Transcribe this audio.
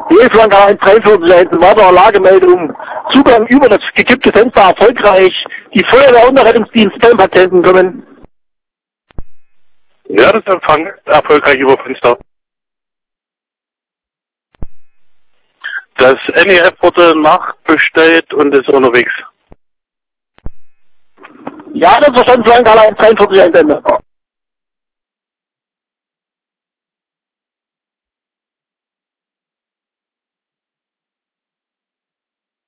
Flanke 143, weitere Lagemeldung. Zugang über das gekippte Fenster erfolgreich. Die Feuerwehr und der Rettungsdienst beim Patienten kommen. Ja, das Empfang erfolgreich über Fenster. Das NEF wurde nachbestellt und ist unterwegs. Ja, das verstanden, Flanke 143, ein Ende.